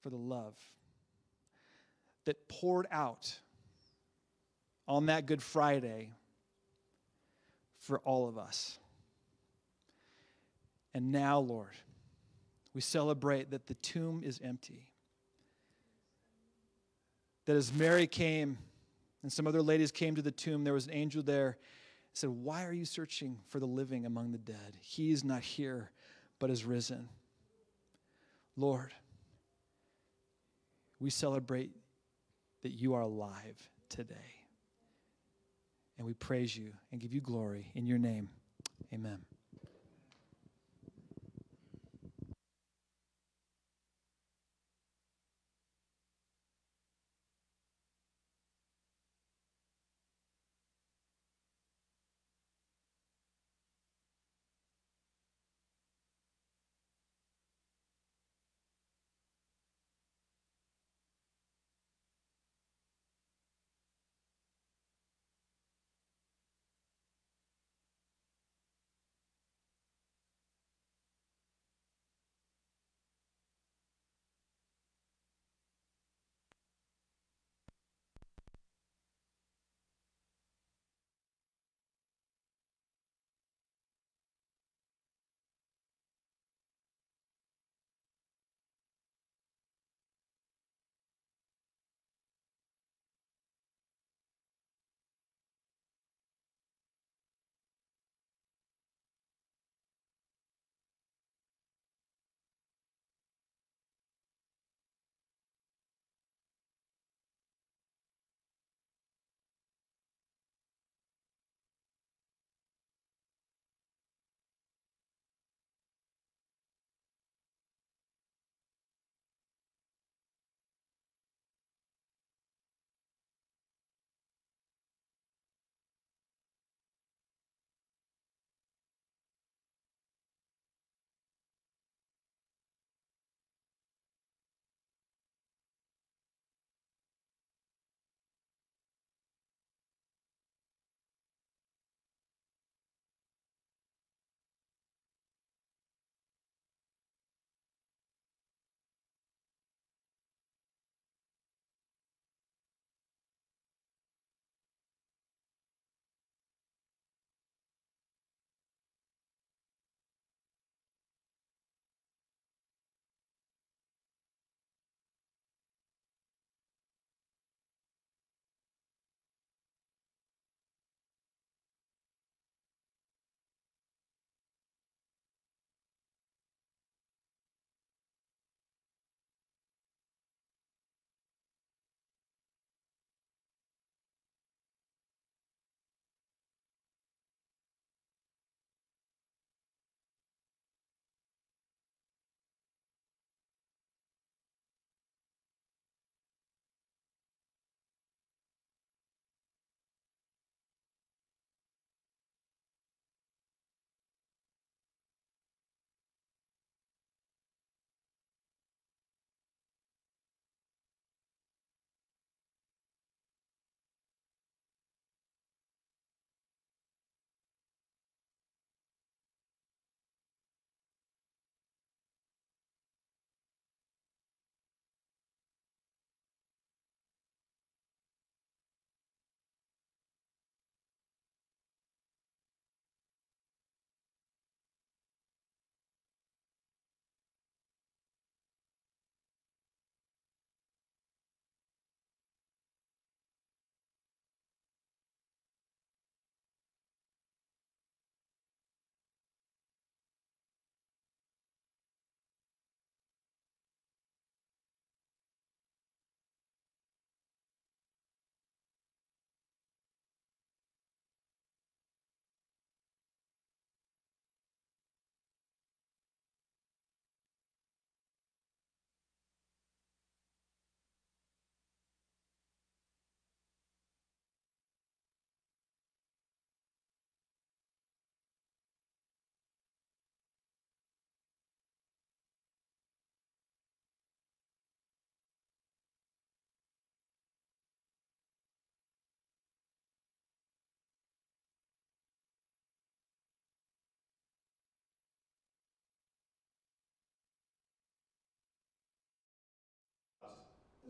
for the love that poured out on that Good Friday for all of us. And now, Lord, we celebrate that the tomb is empty. That as Mary came and some other ladies came to the tomb, there was an angel there and said, "Why are you searching for the living among the dead? He is not here, but is risen." Lord, we celebrate that you are alive today. And we praise you and give you glory in your name. Amen.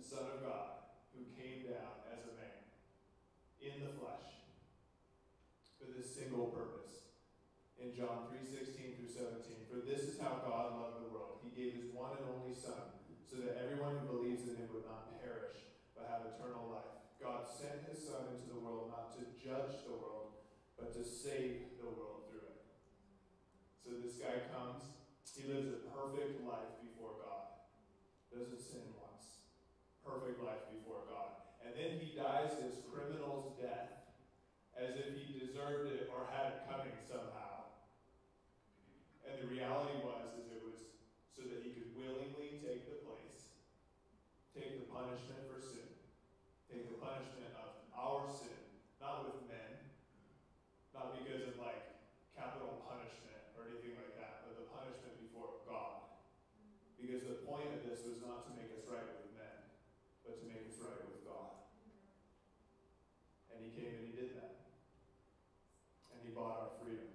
Son of God, who came down as a man in the flesh for this single purpose. In John 3:16 through 17, for this is how God loved the world. He gave his one and only Son, so that everyone who believes in him would not perish, but have eternal life. God sent his Son into the world not to judge the world, but to save the world through it. So this guy comes, he lives a perfect life before God. Doesn't sin once. Perfect life before God. And then he dies this criminal's death as if he deserved it or had it coming somehow. And the reality was it was so that he could willingly take the place, take the punishment for sin, take the punishment of our sin, not with men, not because of like capital punishment or anything like that, but the punishment before God. Because the point of this was not to make us right with men, but to make us right with God. And he came and he did that. And he bought our freedom.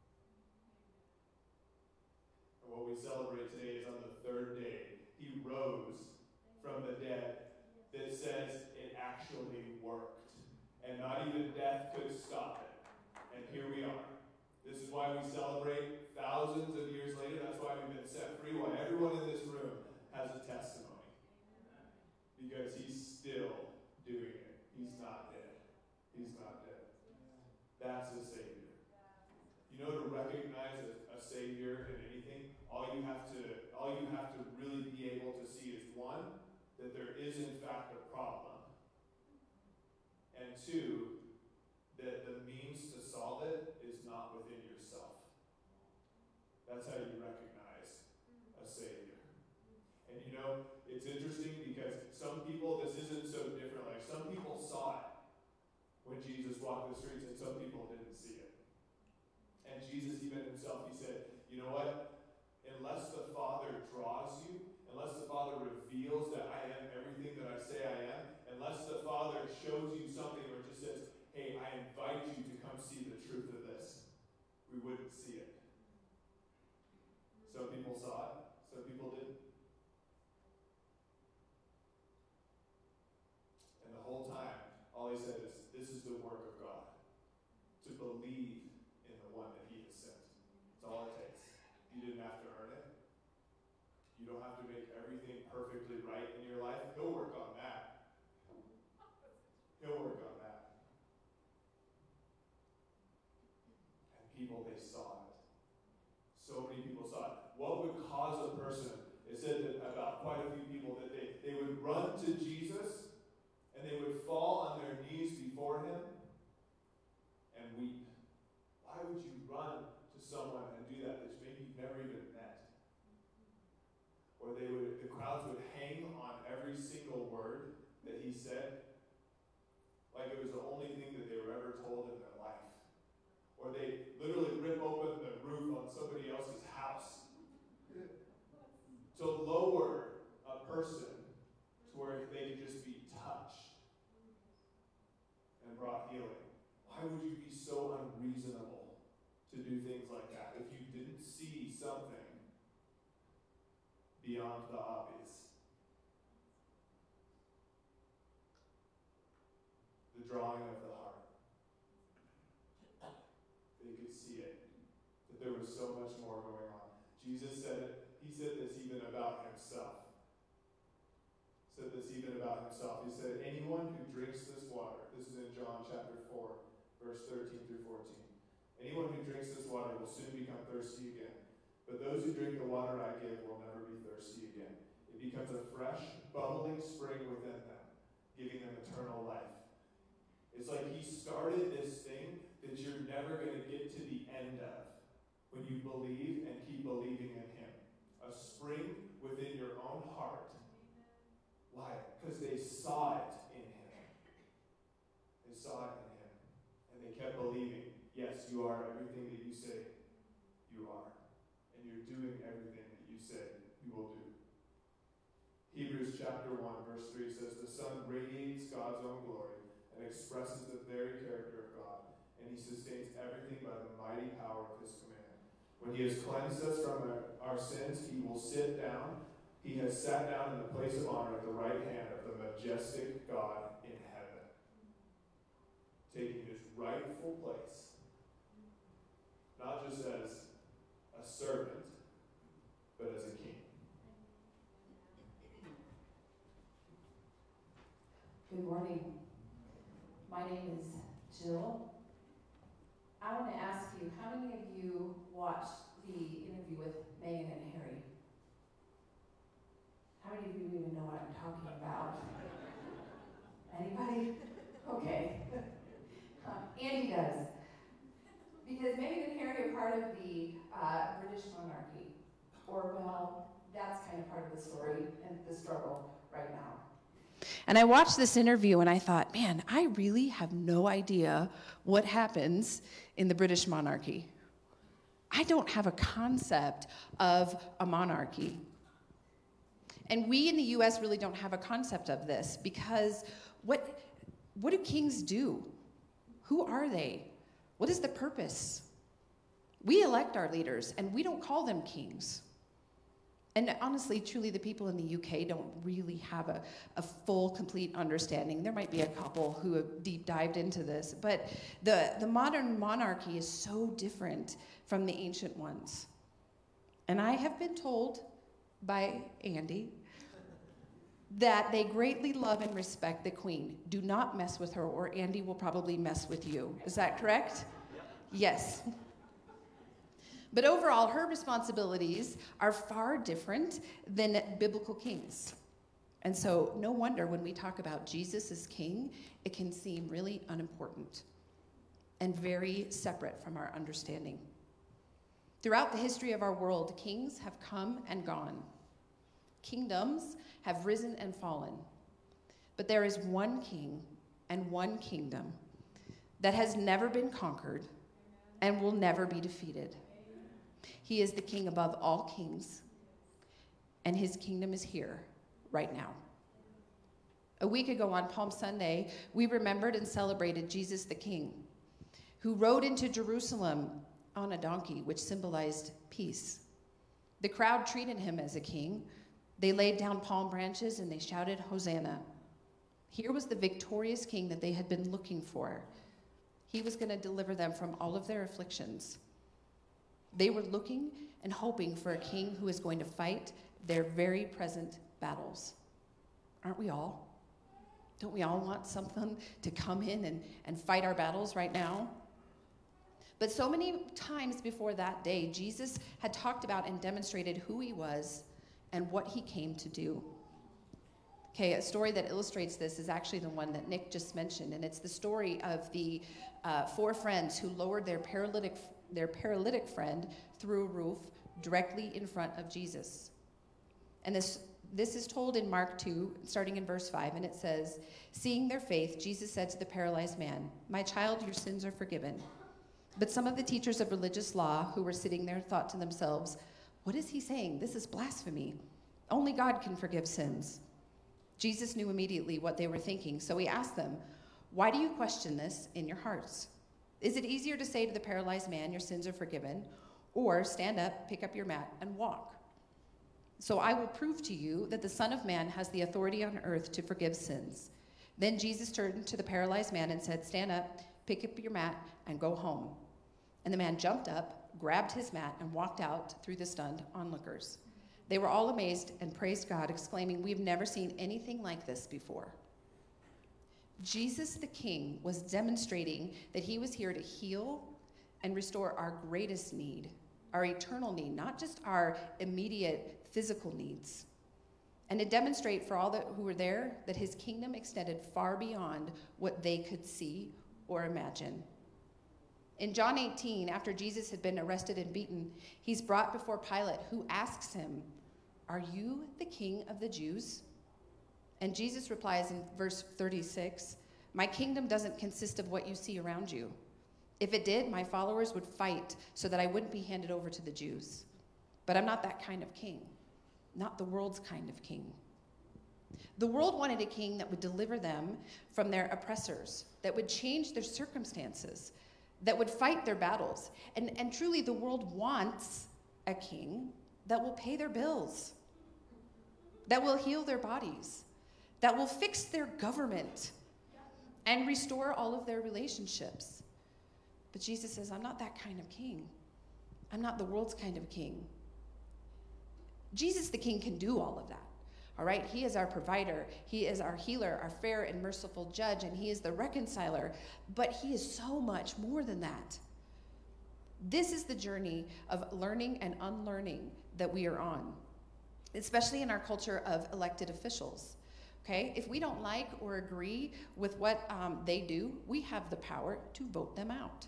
And what we celebrate today is on the third day, he rose from the dead. That says it actually worked. And not even death could stop it. And here we are. This is why we celebrate thousands of years later. That's why we've been set free. Why everyone in this room has a testimony. Because he's still doing it. He's not dead. He's not dead. That's a Savior. You know, to recognize a Savior in anything, all you have to really be able to see is one, that there is in fact a problem, and two, that the means to solve it is not within yourself. That's how you recognize a Savior. And you know, it's interesting because some people, this isn't so different. Like some people saw it when Jesus walked the streets, and some people didn't see it. And Jesus even himself, he said, you know what? Unless the Father draws you, unless the Father reveals that I am everything that I say I am, unless the Father shows you something or just says, hey, I invite you to come see the truth of this, we wouldn't see it. Some people saw it, some people didn't. And the whole time, all he said is, this is the work of God. To believe in the one that he has sent. That's all it takes. You didn't have to earn it. You don't have to make everything perfectly right in your life. He'll work on that. He'll work on that. And people, they saw it. So many people saw it. What would cause a person, it said that about quite a few people, that they would run to Jesus and they would fall on their knees before him and weep. Why would you run to someone and do that maybe you've never even met? Or the crowds would hang on every single word that he said, like it was the only thing that they were ever told in their life. Or they literally rip open the roof on somebody else's house to lower a person to where they could just be touched and brought healing. Why would you be so unreasonable to do things like that if you didn't see something beyond the obvious? The drawing of the heart. They could see it, that there was so much more going on. Jesus said it. He said this even about himself. He said, anyone who drinks this water, this is in John chapter 4, verse 13 through 14. Anyone who drinks this water will soon become thirsty again. But those who drink the water I give will never be thirsty again. It becomes a fresh, bubbling spring within them, giving them eternal life. It's like he started this thing that you're never going to get to the end of when you believe and keep believing in him. A spring within your own heart. Why? Because they saw it in him. They saw it in him. And they kept believing, yes, you are everything that you say you are. And you're doing everything that you say you will do. Hebrews chapter 1, verse 3 says, the Son radiates God's own glory and expresses the very character of God, and he sustains everything by the mighty power of his command. When he has cleansed us from our sins, he will sit down. He He has sat down in the place of honor at the right hand of the majestic God in heaven, taking his rightful place, not just as a servant, but as a king. Good morning. My name is Jill. I want to ask you, how many of you watched the interview with Meghan and Harry? How many of you even know what I'm talking about? Anybody? Okay. Andy does. Because Meghan and Harry are part of the British monarchy. Or, well, that's kind of part of the story and the struggle right now. And I watched this interview and I thought, man, I really have no idea what happens in the British monarchy. I don't have a concept of a monarchy. And we in the US really don't have a concept of this because what do kings do? Who are they? What is the purpose? We elect our leaders and we don't call them kings. And honestly, truly, the people in the UK don't really have a full, complete understanding. There might be a couple who have deep dived into this, but the modern monarchy is so different from the ancient ones. And I have been told by Andy that they greatly love and respect the Queen. Do not mess with her, or Andy will probably mess with you. Is that correct? Yes. But overall, her responsibilities are far different than biblical kings. And so no wonder when we talk about Jesus as king, it can seem really unimportant and very separate from our understanding. Throughout the history of our world, kings have come and gone. Kingdoms have risen and fallen. But there is one king and one kingdom that has never been conquered and will never be defeated. He is the king above all kings, and his kingdom is here right now. A week ago on Palm Sunday, we remembered and celebrated Jesus the King, who rode into Jerusalem on a donkey, which symbolized peace. The crowd treated him as a king. They laid down palm branches and they shouted, "Hosanna." Here was the victorious king that they had been looking for. He was going to deliver them from all of their afflictions. They were looking and hoping for a king who is going to fight their very present battles. Aren't we all? Don't we all want something to come in and fight our battles right now? But so many times before that day, Jesus had talked about and demonstrated who he was and what he came to do. Okay, a story that illustrates this is actually the one that Nick just mentioned, and it's the story of the 4 friends who lowered their paralytic friend through a roof directly in front of Jesus. And this is told in Mark 2, starting in verse 5, and it says, "Seeing their faith, Jesus said to the paralyzed man, 'My child, your sins are forgiven.' But some of the teachers of religious law who were sitting there thought to themselves, 'What is he saying? This is blasphemy. Only God can forgive sins.' Jesus knew immediately what they were thinking, so he asked them, 'Why do you question this in your hearts? Is it easier to say to the paralyzed man, your sins are forgiven, or stand up, pick up your mat, and walk? So I will prove to you that the Son of Man has the authority on earth to forgive sins.' Then Jesus turned to the paralyzed man and said, 'Stand up, pick up your mat, and go home.' And the man jumped up, grabbed his mat, and walked out through the stunned onlookers. They were all amazed and praised God, exclaiming, 'We've never seen anything like this before.'" Jesus the King was demonstrating that he was here to heal and restore our greatest need, our eternal need, not just our immediate physical needs. And to demonstrate for all who were there that his kingdom extended far beyond what they could see or imagine. In John 18, after Jesus had been arrested and beaten, he's brought before Pilate, who asks him, "Are you the king of the Jews?" And Jesus replies in verse 36, "My kingdom doesn't consist of what you see around you. If it did, my followers would fight so that I wouldn't be handed over to the Jews. But I'm not that kind of king, not the world's kind of king." The world wanted a king that would deliver them from their oppressors, that would change their circumstances, that would fight their battles. And truly, the world wants a king that will pay their bills. that will heal their bodies, that will fix their government and restore all of their relationships. But Jesus says, I'm not that kind of king. I'm not the world's kind of king. Jesus the King can do all of that. All right, he is our provider. He is our healer, our fair and merciful judge, and he is the reconciler. But he is so much more than that. This is the journey of learning and unlearning that we are on, especially in our culture of elected officials. Okay, if we don't like or agree with what they do, we have the power to vote them out.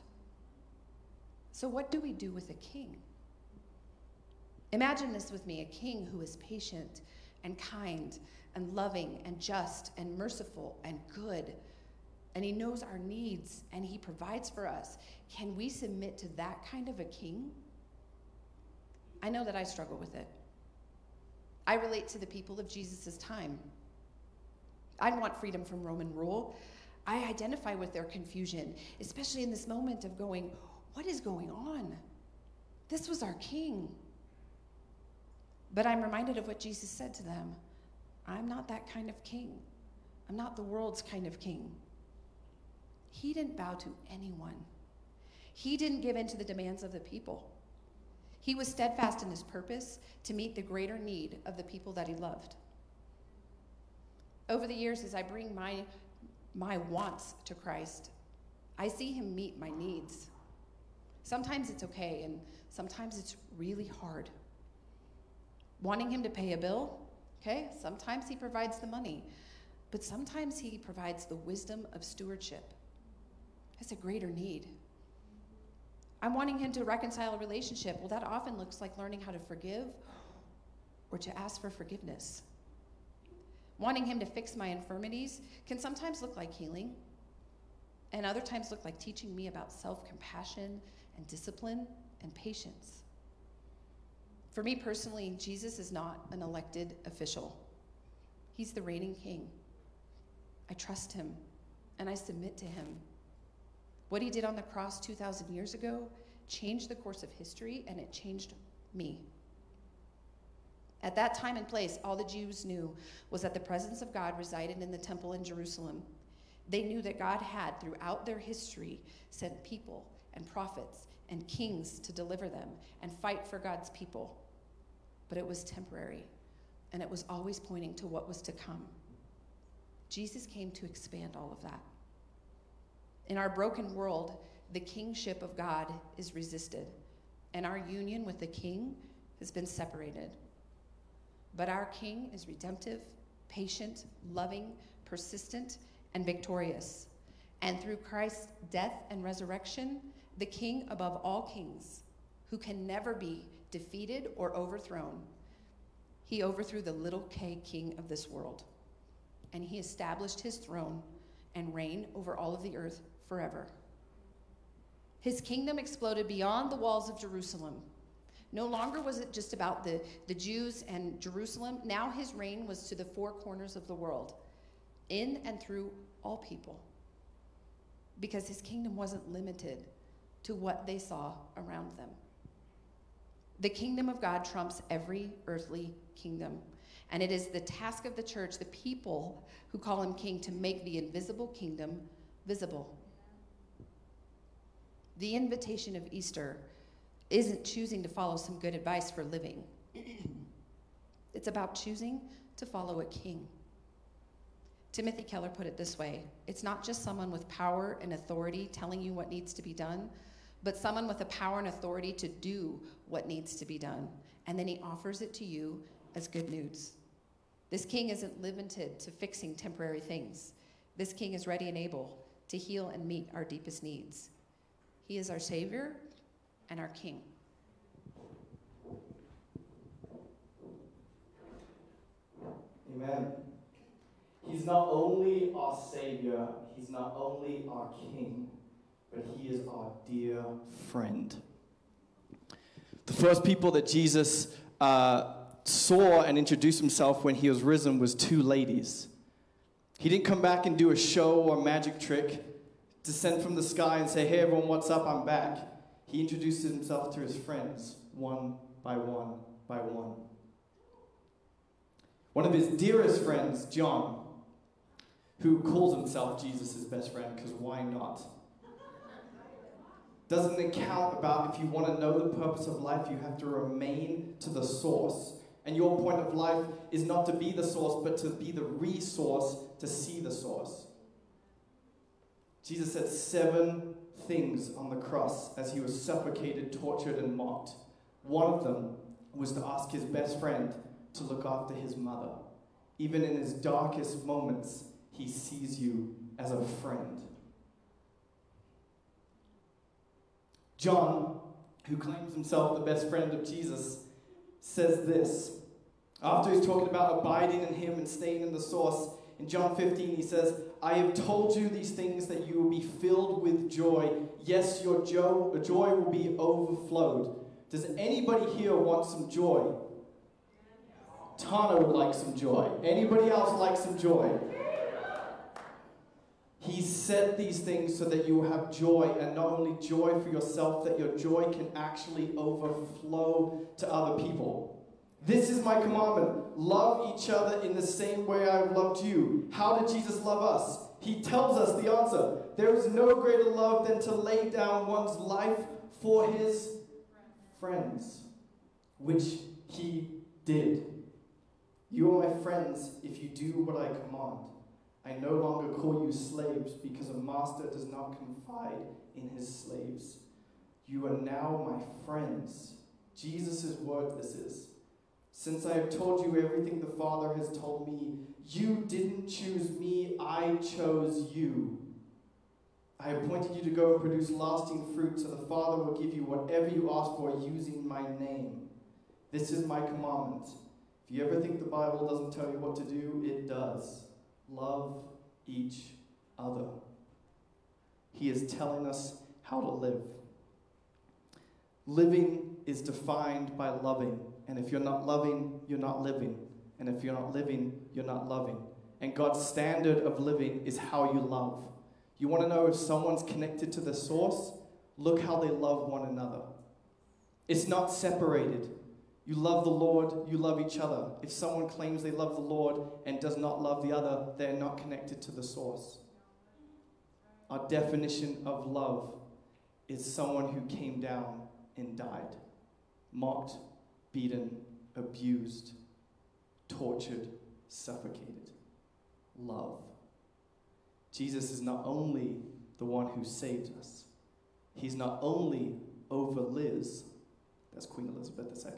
So what do we do with a king? Imagine this with me, a king who is patient and kind and loving and just and merciful and good. And he knows our needs and he provides for us. Can we submit to that kind of a king? I know that I struggle with it. I relate to the people of Jesus' time. I want freedom from Roman rule. I identify with their confusion, especially in this moment of going, what is going on? This was our king. But I'm reminded of what Jesus said to them. I'm not that kind of king. I'm not the world's kind of king. He didn't bow to anyone. He didn't give in to the demands of the people. He was steadfast in his purpose to meet the greater need of the people that he loved. Over the years, as I bring my wants to Christ, I see him meet my needs. Sometimes it's okay, and sometimes it's really hard. Wanting him to pay a bill, okay? Sometimes he provides the money, but sometimes he provides the wisdom of stewardship. That's a greater need. I'm wanting him to reconcile a relationship. Well, that often looks like learning how to forgive or to ask for forgiveness. Wanting him to fix my infirmities can sometimes look like healing, and other times look like teaching me about self-compassion and discipline and patience. For me personally, Jesus is not an elected official. He's the reigning king. I trust him, and I submit to him. What he did on the cross 2,000 years ago changed the course of history, and it changed me. At that time and place, all the Jews knew was that the presence of God resided in the temple in Jerusalem. They knew that God had, throughout their history, sent people and prophets and kings to deliver them and fight for God's people. But it was temporary, and it was always pointing to what was to come. Jesus came to expand all of that. In our broken world, the kingship of God is resisted, and our union with the King has been separated. But our King is redemptive, patient, loving, persistent, and victorious. And through Christ's death and resurrection, the King above all kings, who can never be defeated or overthrown, he overthrew the little k king of this world, and he established his throne and reign over all of the earth forever. His kingdom exploded beyond the walls of Jerusalem. No longer was it just about the Jews and Jerusalem. Now his reign was to the four corners of the world, in and through all people, because his kingdom wasn't limited to what they saw around them. The kingdom of God trumps every earthly kingdom, and it is the task of the church, the people who call him king, to make the invisible kingdom visible. The invitation of Easter isn't choosing to follow some good advice for living. It's about choosing to follow a king. Timothy Keller put it this way: it's not just someone with power and authority telling you what needs to be done, but someone with the power and authority to do what needs to be done. And then he offers it to you as good news. This king isn't limited to fixing temporary things. This king is ready and able to heal and meet our deepest needs. He is our Savior and our King. Amen. He's not only our Savior, he's not only our King, but he is our dear friend. The first people that Jesus saw and introduced himself when he was risen was two ladies. He didn't come back and do a show or magic trick, descend from the sky and say, hey everyone, what's up, I'm back. He introduced himself to his friends, one by one by one. One of his dearest friends, John, who calls himself Jesus' best friend, because why not? Doesn't account about if you want to know the purpose of life, you have to remain to the source. And your point of life is not to be the source, but to be the resource to see the source. Jesus said 7 things on the cross as he was suffocated, tortured, and mocked. One of them was to ask his best friend to look after his mother. Even in his darkest moments, he sees you as a friend. John, who claims himself the best friend of Jesus, says this. After he's talking about abiding in him and staying in the source, in John 15 he says, I have told you these things that you will be filled with joy. Yes, your joy will be overflowed. Does anybody here want some joy? Tana would like some joy. Anybody else like some joy? He said these things so that you will have joy, and not only joy for yourself, that your joy can actually overflow to other people. This is my commandment. Love each other in the same way I have loved you. How did Jesus love us? He tells us the answer. There is no greater love than to lay down one's life for his friends, which he did. You are my friends if you do what I command. I no longer call you slaves, because a master does not confide in his slaves. You are now my friends. Jesus' word this is. Since I have told you everything the Father has told me, you didn't choose me, I chose you. I appointed you to go and produce lasting fruit, so the Father will give you whatever you ask for using my name. This is my commandment. If you ever think the Bible doesn't tell you what to do, it does. Love each other. He is telling us how to live. Living is defined by loving. And if you're not loving, you're not living. And if you're not living, you're not loving. And God's standard of living is how you love. You want to know if someone's connected to the source? Look how they love one another. It's not separated. You love the Lord, you love each other. If someone claims they love the Lord and does not love the other, they're not connected to the source. Our definition of love is someone who came down and died, mocked, beaten, abused, tortured, suffocated. Love. Jesus is not only the one who saved us. He's not only over Liz, that's Queen Elizabeth II.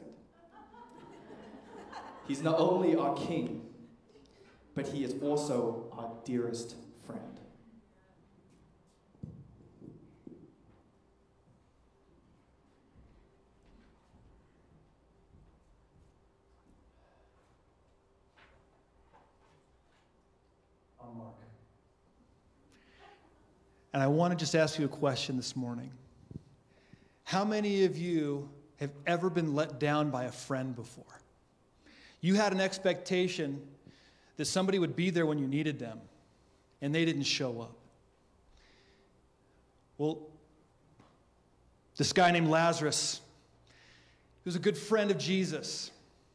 He's not only our king, but he is also our dearest friend. I'm Mark. And I want to just ask you a question this morning. How many of you have ever been let down by a friend before? You had an expectation that somebody would be there when you needed them, and they didn't show up. Well, this guy named Lazarus, he was a good friend of Jesus.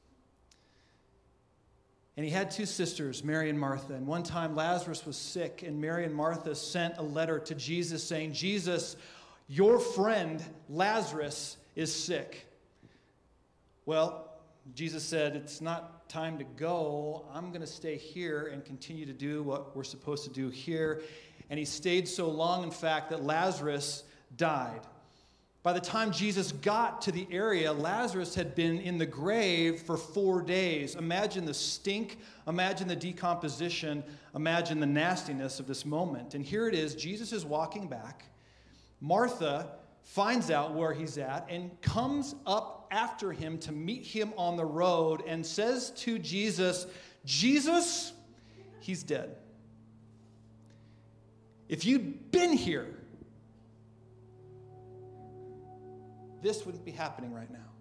And he had 2 sisters, Mary and Martha. And one time Lazarus was sick, and Mary and Martha sent a letter to Jesus saying, Jesus, your friend Lazarus is sick. Well, Jesus said, it's not time to go. I'm going to stay here and continue to do what we're supposed to do here. And he stayed so long, in fact, that Lazarus died. By the time Jesus got to the area, Lazarus had been in the grave for 4 days. Imagine the stink, imagine the decomposition, imagine the nastiness of this moment. And here it is, Jesus is walking back. Martha finds out where he's at and comes up after him to meet him on the road and says to Jesus, Jesus, he's dead. If you'd been here, this wouldn't be happening right now.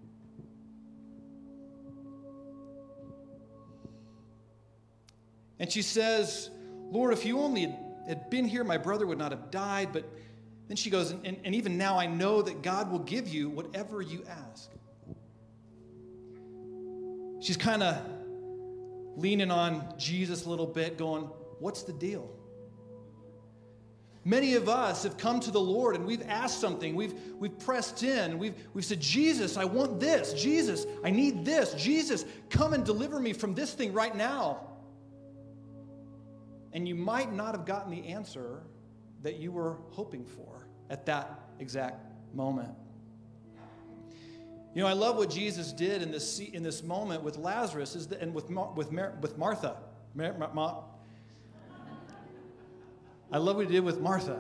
And she says, Lord, if you only had been here, my brother would not have died. But then she goes, and even now I know that God will give you whatever you ask. She's kind of leaning on Jesus a little bit, going, what's the deal? Many of us have come to the Lord and we've asked something. We've pressed in. We've said, Jesus, I want this. Jesus, I need this. Jesus, come and deliver me from this thing right now. And you might not have gotten the answer that you were hoping for at that exact moment. You know, I love what Jesus did in this moment with Lazarus and with Martha. I love what he did with Martha.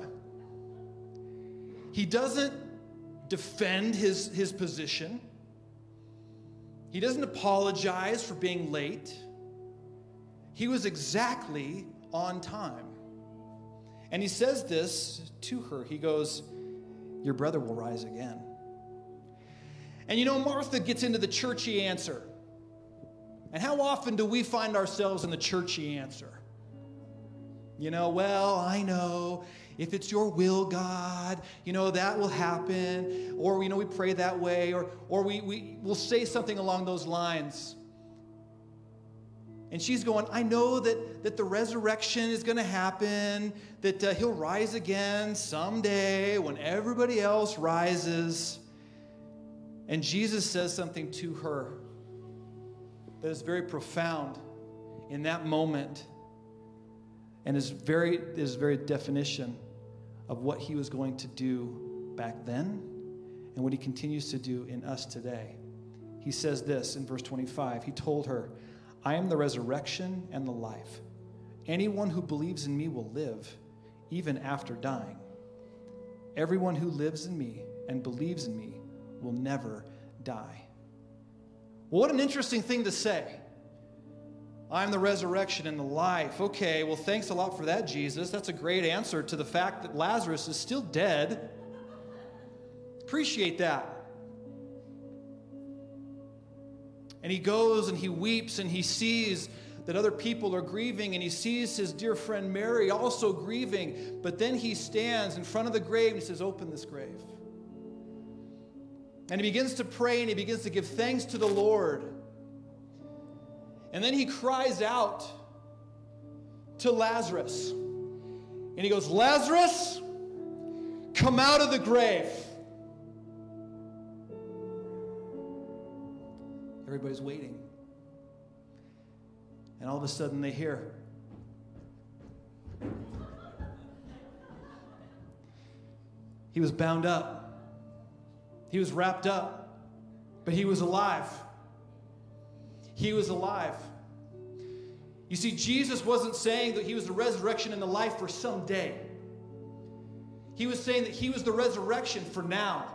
He doesn't defend his position. He doesn't apologize for being late. He was exactly on time. And he says this to her. He goes, your brother will rise again. And you know, Martha gets into the churchy answer. And how often do we find ourselves in the churchy answer? You know, well, I know if it's your will, God, you know, that will happen. Or, you know, we pray that way. Or we'll say something along those lines. And she's going, I know that the resurrection is going to happen, that he'll rise again someday when everybody else rises. And Jesus says something to her that is very profound in that moment. And is very definition of what he was going to do back then and what he continues to do in us today. He says this in verse 25. He told her, I am the resurrection and the life. Anyone who believes in me will live, even after dying. Everyone who lives in me and believes in me will never die. Well, what an interesting thing to say. I'm the resurrection and the life. Okay, well, thanks a lot for that, Jesus. That's a great answer to the fact that Lazarus is still dead. Appreciate that. And he goes and he weeps and he sees that other people are grieving and he sees his dear friend Mary also grieving. But then he stands in front of the grave and he says, open this grave. And he begins to pray and he begins to give thanks to the Lord. And then he cries out to Lazarus. And he goes, Lazarus, come out of the grave. Everybody's waiting. And all of a sudden they hear, he was bound up. He was wrapped up. But he was alive. He was alive. You see, Jesus wasn't saying that he was the resurrection and the life for someday. He was saying that he was the resurrection for now.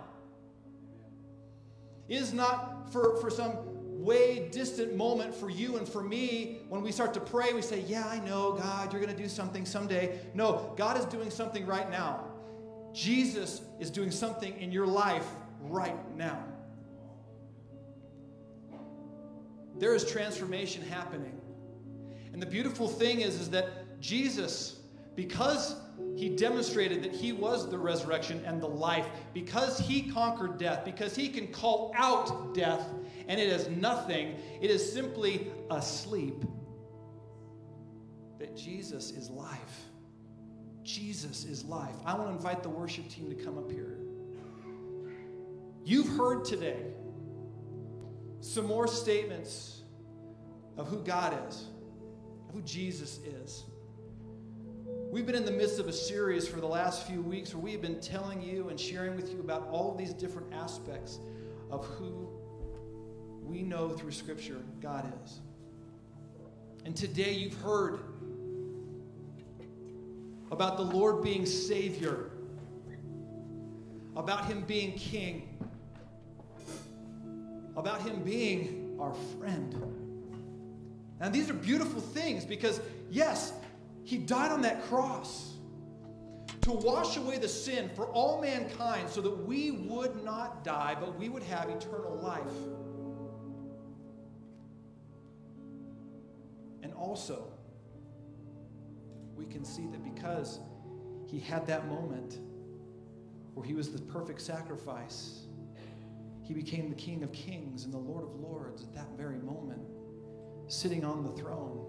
It is not for some way distant moment for you and for me. When we start to pray, we say, yeah, I know, God, you're going to do something someday. No, God is doing something right now. Jesus is doing something in your life right now. There is transformation happening. And the beautiful thing is that Jesus, because he demonstrated that he was the resurrection and the life, because he conquered death, because he can call out death, and it is nothing, it is simply asleep, that Jesus is life. Jesus is life. I want to invite the worship team to come up here. You've heard today some more statements of who God is, who Jesus is. We've been in the midst of a series for the last few weeks where we've been telling you and sharing with you about all of these different aspects of who we know through Scripture God is. And today you've heard about the Lord being Savior, about him being King, about him being our friend. And these are beautiful things because, yes, he died on that cross to wash away the sin for all mankind so that we would not die, but we would have eternal life. And also, we can see that because he had that moment where he was the perfect sacrifice, he became the King of Kings and the Lord of Lords at that very moment. sitting on the throne.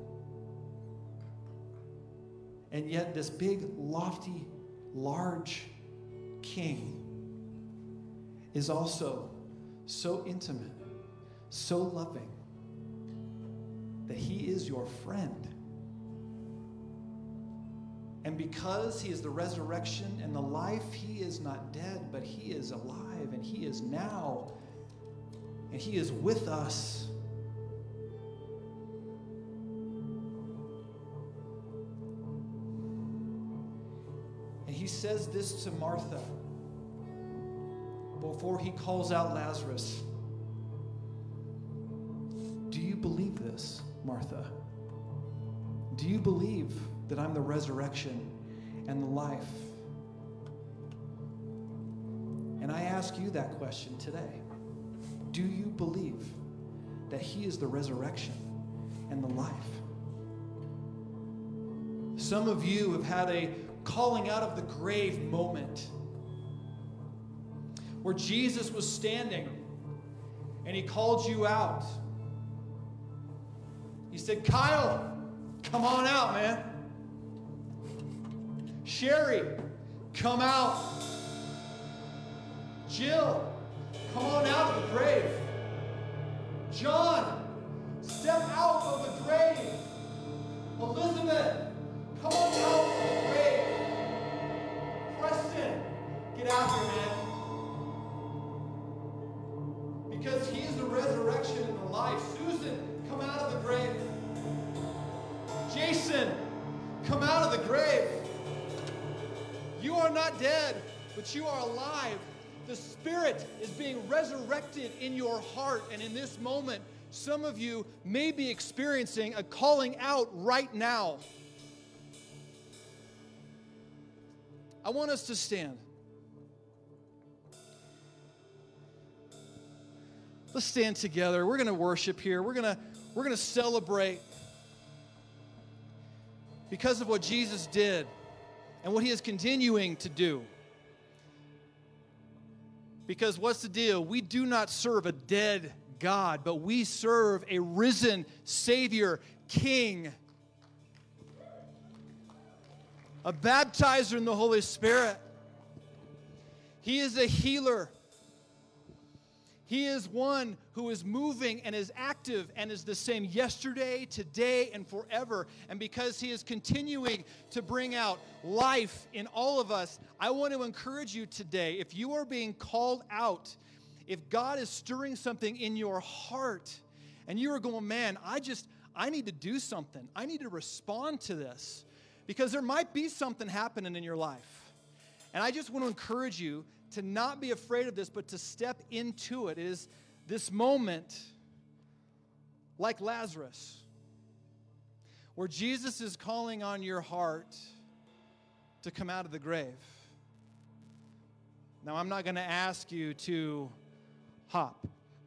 And yet this big, lofty, large king is also so intimate, so loving, that he is your friend. And because he is the resurrection and the life, he is not dead, but he is alive, and he is now, and he is with us. And he says this to Martha before he calls out Lazarus. Do you believe this, Martha? Do you believe that I'm the resurrection and the life? And I ask you that question today. Do you believe that he is the resurrection and the life? Some of you have had a calling out of the grave moment where Jesus was standing and he called you out. He said, Kyle, come on out, man. Sherry, come out. Jill, come on out of the grave. John, step out of the grave. Elizabeth, come on out of the grave. Preston, get out here, man. Because he is the resurrection and the life. Susan, come out of the grave. Jason, come out of the grave. You are not dead, but you are alive. The Spirit is being resurrected in your heart. And in this moment, some of you may be experiencing a calling out right now. I want us to stand. Let's stand together. We're going to worship here. We're going to celebrate because of what Jesus did and what he is continuing to do. Because what's the deal? We do not serve a dead God, but we serve a risen Savior, King, a baptizer in the Holy Spirit. He is a healer. He is one who is moving and is active and is the same yesterday, today, and forever. And because he is continuing to bring out life in all of us, I want to encourage you today, if you are being called out, if God is stirring something in your heart, and you are going, man, I need to do something. I need to respond to this. Because there might be something happening in your life. And I just want to encourage you to not be afraid of this, but to step into it. It is this moment, like Lazarus, where Jesus is calling on your heart to come out of the grave. Now, I'm not going to ask you to hop,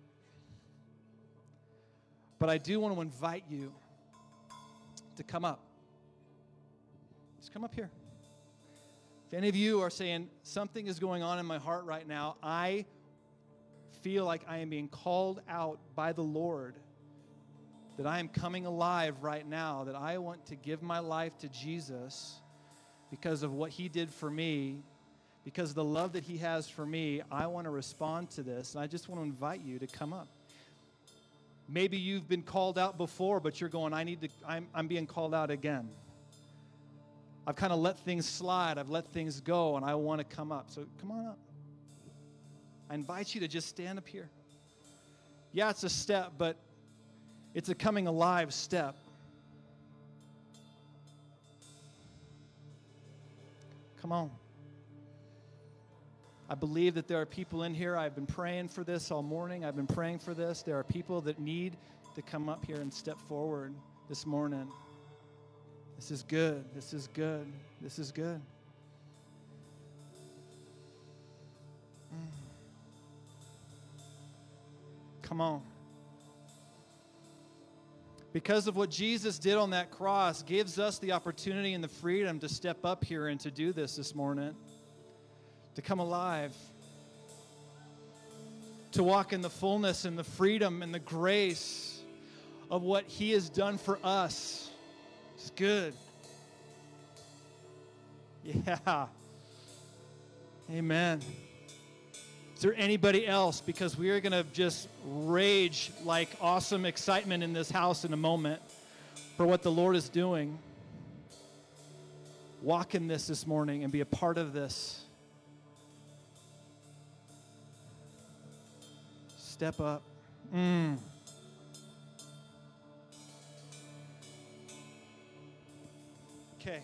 but I do want to invite you to come up. Just come up here. If any of you are saying, something is going on in my heart right now, I feel like I am being called out by the Lord, that I am coming alive right now, that I want to give my life to Jesus because of what he did for me, because of the love that he has for me, I want to respond to this, and I just want to invite you to come up. Maybe you've been called out before, but you're going, I'm being called out again. I've kind of let things slide. I've let things go, and I want to come up. So come on up. I invite you to just stand up here. Yeah, it's a step, but it's a coming alive step. Come on. I believe that there are people in here. I've been praying for this all morning. I've been praying for this. There are people that need to come up here and step forward this morning. This is good. This is good. This is good. Come on. Because of what Jesus did on that cross, gives us the opportunity and the freedom to step up here and to do this morning, to come alive, to walk in the fullness and the freedom and the grace of what he has done for us. It's good. Yeah. Amen. Is there anybody else? Because we are going to just rage like awesome excitement in this house in a moment for what the Lord is doing. Walk in this morning and be a part of this. Step up. Okay.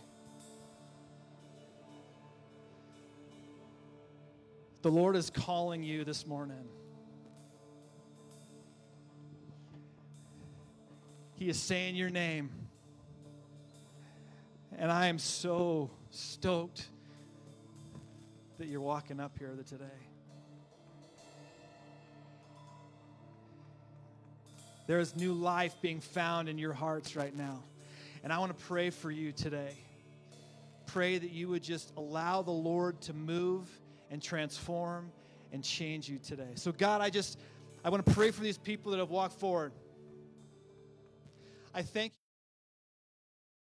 The Lord is calling you this morning. He is saying your name. And I am so stoked that you're walking up here today. There is new life being found in your hearts right now. And I want to pray for you today. Pray that you would just allow the Lord to move and transform and change you today. So God, I want to pray for these people that have walked forward. I thank you.